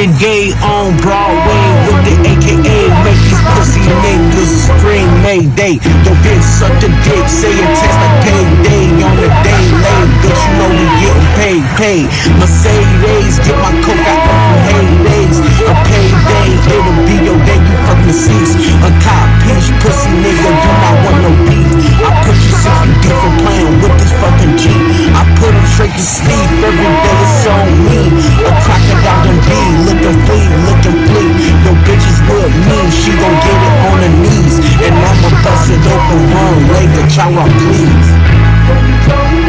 every day on Broadway with the AKA. Make these pussy niggas scream Mayday. Your bitch suck the dick, say it text like payday on the day late. Bitch, you know we getting paid. Mercedes, get my coke out from Heydays. A payday, it'll be your day, you fucking deceased. A cop piece, pussy nigga, do not want no beef. I put you 6 feet deep for playing with this fucking Jeep. I put him straight to sleep, every day it's on me. A crocodile done be, looking fleet. Your bitch is with me, she gon' get it on her knees. And I'ma bust it open, run, leg, a child, please.